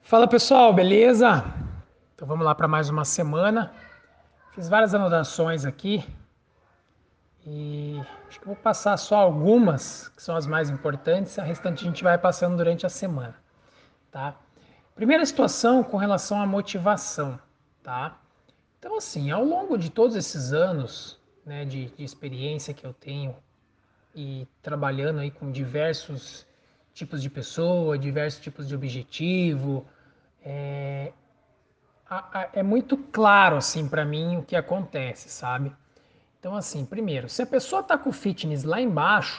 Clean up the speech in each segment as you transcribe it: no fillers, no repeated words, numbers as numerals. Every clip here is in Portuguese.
Fala pessoal, beleza? Então vamos lá para mais uma semana. Fiz várias anotações aqui e acho que vou passar só algumas, que são as mais importantes, a restante a gente vai passando durante a semana, tá? Primeira situação com relação à motivação, tá? Então assim, ao longo de todos esses anos, né, de experiência que eu tenho e trabalhando aí com diversos tipos de pessoa, diversos tipos de objetivo, é muito claro assim para mim o que acontece, sabe? Então assim, primeiro, se a pessoa tá com o fitness lá embaixo,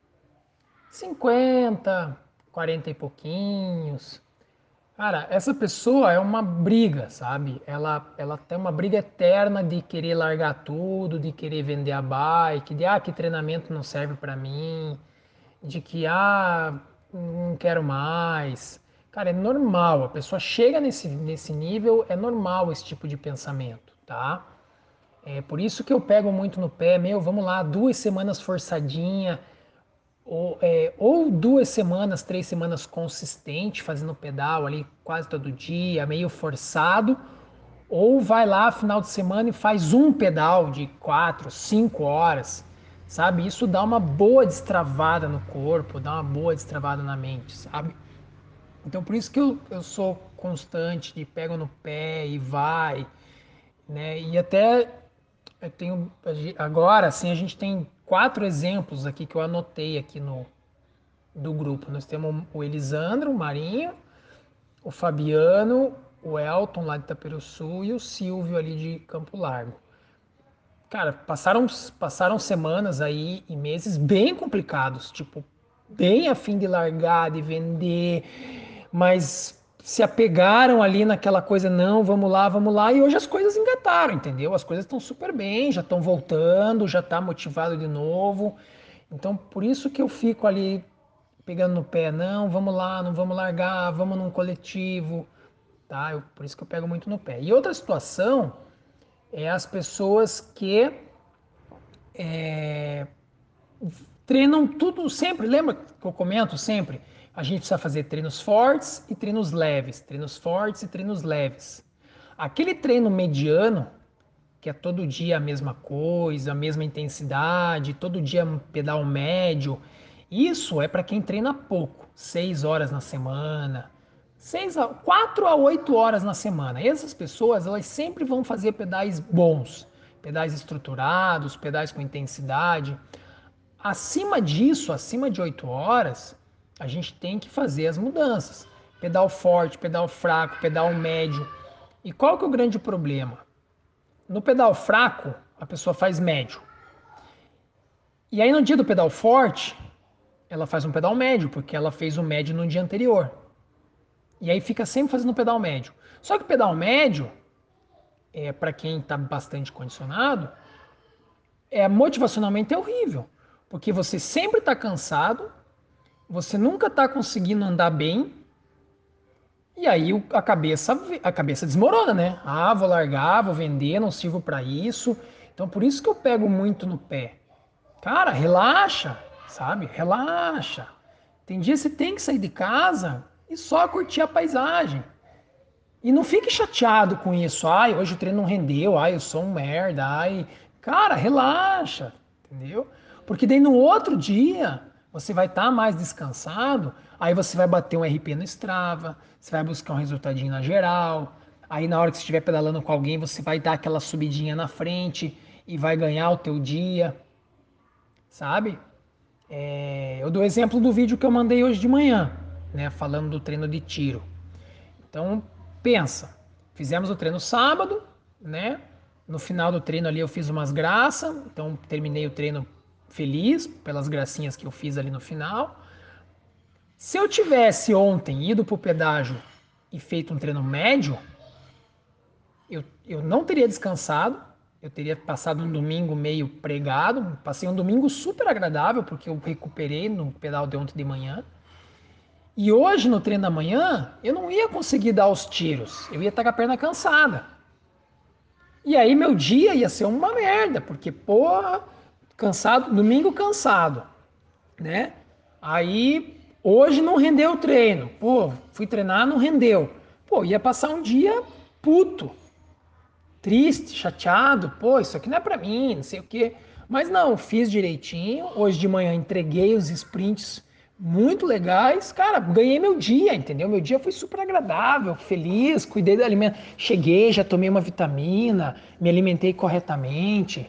50, 40 e pouquinhos, cara, essa pessoa é uma briga, sabe? Ela tem uma briga eterna de querer largar tudo, de querer vender a bike, de que treinamento não serve para mim, de que não quero mais. Cara, é normal, a pessoa chega nesse nível, é normal esse tipo de pensamento, tá? É por isso que eu pego muito no pé, meu, vamos lá, 2 semanas forçadinha, ou 2 semanas, 3 semanas consistente, fazendo pedal ali quase todo dia, meio forçado, ou vai lá final de semana e faz um pedal de 4, 5 horas, sabe? Isso dá uma boa destravada no corpo, dá uma boa destravada na mente, sabe? Então por isso que eu sou constante, de pego no pé e vai, né? E até eu tenho agora, assim, a gente tem 4 exemplos aqui que eu anotei aqui no do grupo. Nós temos o Elisandro, o Marinho, o Fabiano, o Elton lá de Itaperuçu e o Silvio ali de Campo Largo. Cara, passaram semanas aí e meses bem complicados, tipo, bem a fim de largar, de vender, mas se apegaram ali naquela coisa, não, vamos lá, e hoje as coisas engataram, entendeu? As coisas estão super bem, já estão voltando, já está motivado de novo. Então, por isso que eu fico ali pegando no pé, não, vamos lá, não vamos largar, vamos num coletivo, tá? Por isso que eu pego muito no pé. E outra situação é as pessoas que treinam tudo sempre, lembra que eu comento sempre? A gente precisa fazer treinos fortes e treinos leves, treinos fortes e treinos leves. Aquele treino mediano, que é todo dia a mesma coisa, a mesma intensidade, todo dia um pedal médio, isso é para quem treina pouco, 6 horas na semana, 4 a 8 horas na semana. Essas pessoas, elas sempre vão fazer pedais bons, pedais estruturados, pedais com intensidade. Acima disso, acima de 8 horas, a gente tem que fazer as mudanças. Pedal forte, pedal fraco, pedal médio. E qual que é o grande problema? No pedal fraco, a pessoa faz médio. E aí no dia do pedal forte, ela faz um pedal médio, porque ela fez o médio no dia anterior. E aí fica sempre fazendo o pedal médio. Só que o pedal médio, para quem está bastante condicionado, motivacionalmente é horrível. Porque você sempre está cansado, você nunca está conseguindo andar bem, e aí a cabeça desmorona, né? Ah, vou largar, vou vender, não sirvo para isso. Então por isso que eu pego muito no pé. Cara, relaxa, sabe? Relaxa. Tem dia que você tem que sair de casa e só curtir a paisagem. E não fique chateado com isso. Ai, hoje o treino não rendeu. Ai, eu sou um merda. Ai, cara, relaxa, entendeu? Porque daí no outro dia você vai estar mais descansado. Aí você vai bater um RP no Strava, você vai buscar um resultadinho na geral. Aí na hora que você estiver pedalando com alguém, você vai dar aquela subidinha na frente e vai ganhar o teu dia, sabe? Eu dou exemplo do vídeo que eu mandei hoje de manhã, né, falando do treino de tiro. Então, pensa, fizemos o treino sábado, né? No final do treino ali eu fiz umas graças, então terminei o treino feliz pelas gracinhas que eu fiz ali no final. Se eu tivesse ontem ido pro pedágio e feito um treino médio, eu não teria descansado, eu teria passado um domingo meio pregado, passei um domingo super agradável, porque eu recuperei no pedal de ontem de manhã. E hoje, no treino da manhã, eu não ia conseguir dar os tiros, eu ia estar com a perna cansada. E aí meu dia ia ser uma merda, porque, porra, cansado, domingo cansado, né? Aí hoje não rendeu o treino. Pô, fui treinar, não rendeu. pô, ia passar um dia puto, triste, chateado, pô, isso aqui não é pra mim, não sei o quê. Mas não, fiz direitinho. Hoje de manhã entreguei os sprints muito legais. Cara, ganhei meu dia, entendeu? Meu dia foi super agradável, feliz, cuidei do alimento. Cheguei, já tomei uma vitamina, me alimentei corretamente,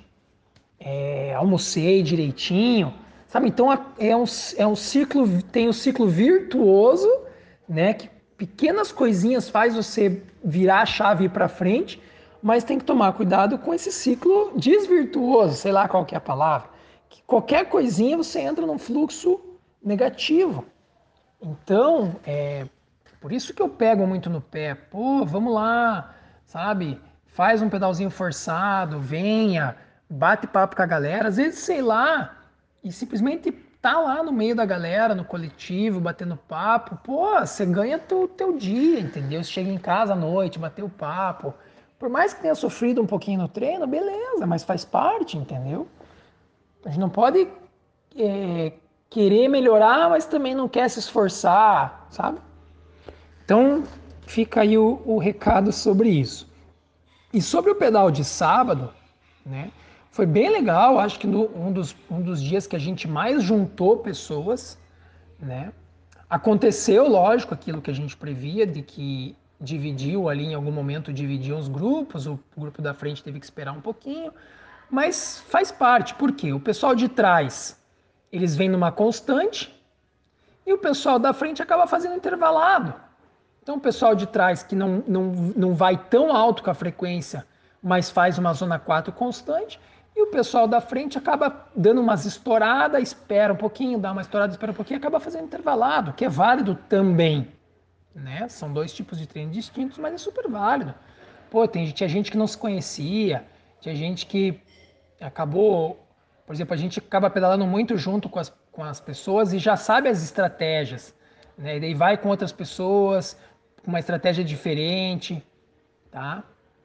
almocei direitinho, sabe? Então é um ciclo, tem um ciclo virtuoso, né? Que pequenas coisinhas faz você virar a chave para frente, mas tem que tomar cuidado com esse ciclo desvirtuoso, sei lá qual que é a palavra. Que qualquer coisinha você entra num fluxo negativo. Então, por isso que eu pego muito no pé. Pô, vamos lá, sabe? Faz um pedalzinho forçado, venha, bate papo com a galera. Às vezes, sei lá, e simplesmente tá lá no meio da galera, no coletivo, batendo papo. Pô, você ganha teu dia, entendeu? Você chega em casa à noite, bateu papo. Por mais que tenha sofrido um pouquinho no treino, beleza, mas faz parte, entendeu? A gente não pode é, querer melhorar, mas também não quer se esforçar, sabe? Então, fica aí o recado sobre isso. E sobre o pedal de sábado, né? Foi bem legal, acho que um dos dias que a gente mais juntou pessoas, né? Aconteceu, lógico, aquilo que a gente previa, de que dividiu ali em algum momento, dividiu os grupos, o grupo da frente teve que esperar um pouquinho, mas faz parte, por quê? O pessoal de trás, eles vêm numa constante e o pessoal da frente acaba fazendo intervalado. Então, o pessoal de trás que não vai tão alto com a frequência, mas faz uma zona 4 constante, e o pessoal da frente acaba dando umas estouradas, espera um pouquinho, dá uma estourada, espera um pouquinho, acaba fazendo intervalado, que é válido também. Né? São dois tipos de treino distintos, mas é super válido. Pô, tinha gente que não se conhecia, tinha gente que acabou, por exemplo, a gente acaba pedalando muito junto com as pessoas e já sabe as estratégias, né? E daí vai com outras pessoas, com uma estratégia diferente, tá?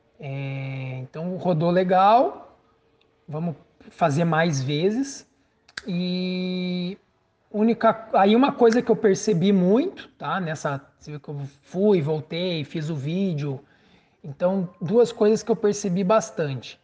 Então rodou legal, vamos fazer mais vezes. E aí uma coisa que eu percebi muito, tá? Você viu que eu fui, voltei, fiz o vídeo. Então, duas coisas que eu percebi bastante.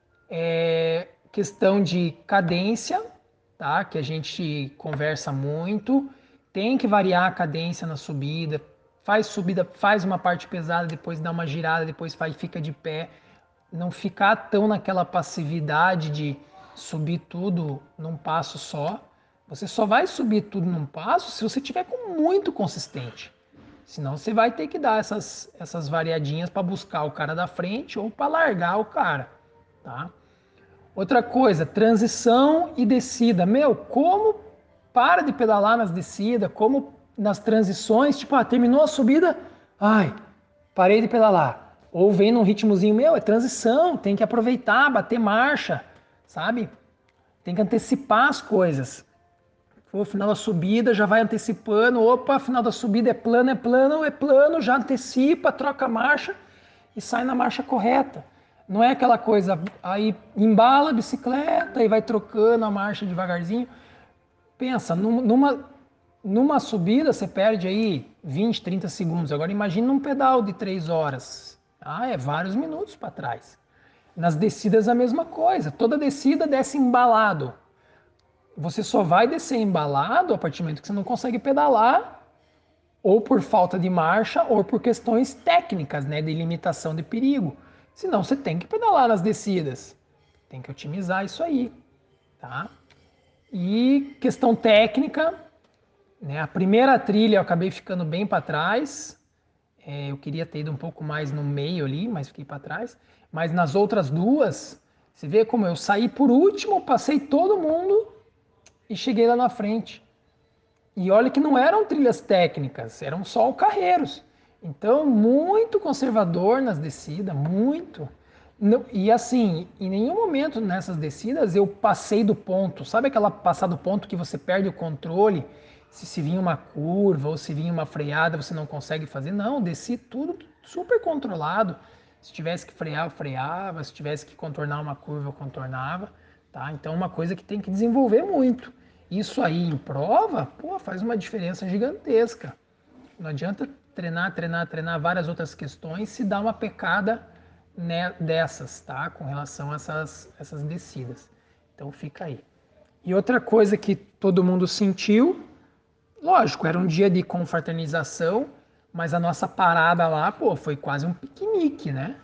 Questão de cadência, tá? Que a gente conversa muito. Tem que variar a cadência na subida, faz uma parte pesada, depois dá uma girada, depois fica de pé. Não ficar tão naquela passividade de subir tudo num passo só. Você só vai subir tudo num passo se você tiver com muito consistente. Senão você vai ter que dar essas variadinhas para buscar o cara da frente ou para largar o cara, tá? Outra coisa, transição e descida. Meu, como para de pedalar nas descidas, como nas transições, tipo, terminou a subida, ai, parei de pedalar. Ou vem num ritmozinho, meu, é transição, tem que aproveitar, bater marcha, sabe? Tem que antecipar as coisas. Pô, final da subida, já vai antecipando, opa, final da subida é plano, é plano, já antecipa, troca a marcha e sai na marcha correta. Não é aquela coisa, aí embala a bicicleta e vai trocando a marcha devagarzinho. Pensa, numa subida você perde aí 20, 30 segundos. Agora imagine num pedal de 3 horas. É vários minutos para trás. Nas descidas a mesma coisa. Toda descida desce embalado. Você só vai descer embalado a partir do momento que você não consegue pedalar, ou por falta de marcha, ou por questões técnicas, né, de limitação de perigo. Senão você tem que pedalar nas descidas. Tem que otimizar isso aí, tá? E questão técnica, né? A primeira trilha eu acabei ficando bem para trás. Eu queria ter ido um pouco mais no meio ali, mas fiquei para trás. Mas nas outras duas, você vê como eu saí por último, passei todo mundo e cheguei lá na frente. E olha que não eram trilhas técnicas, eram só carreiros. Então, muito conservador nas descidas, muito. E assim, em nenhum momento nessas descidas eu passei do ponto. Sabe aquela passar do ponto que você perde o controle? Se vir uma curva ou se vir uma freada, você não consegue fazer? Não, desci tudo super controlado. Se tivesse que frear, eu freava. Se tivesse que contornar uma curva, eu contornava. Tá? Então, é uma coisa que tem que desenvolver muito. Isso aí em prova, pô, faz uma diferença gigantesca. Não adianta treinar várias outras questões se dá uma pecada, né, dessas, tá? Com relação a essas descidas. Então fica aí. E outra coisa que todo mundo sentiu, lógico, era um dia de confraternização, mas a nossa parada lá, pô, foi quase um piquenique, né?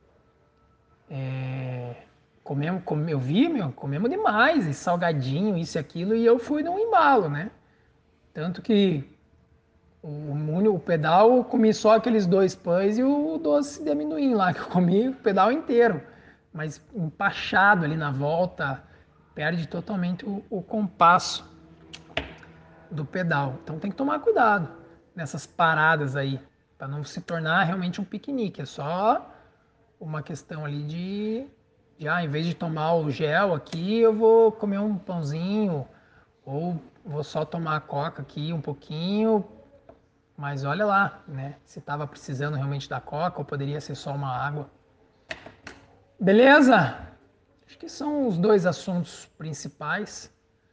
Eu vi, meu, comemos demais, e salgadinho, isso e aquilo, e eu fui num embalo, né? Tanto que o pedal, eu comi só aqueles 2 pães e o doce de amendoim lá, que eu comi o pedal inteiro. Mas empachado ali na volta, perde totalmente o compasso do pedal. Então tem que tomar cuidado nessas paradas aí, para não se tornar realmente um piquenique. É só uma questão ali em vez de tomar o gel aqui, eu vou comer um pãozinho, ou vou só tomar a coca aqui um pouquinho, mas olha lá, né? Se estava precisando realmente da coca, ou poderia ser só uma água. Beleza? Acho que são os dois assuntos principais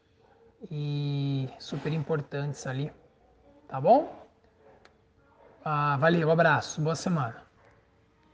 e super importantes ali, tá bom? Valeu, abraço, boa semana.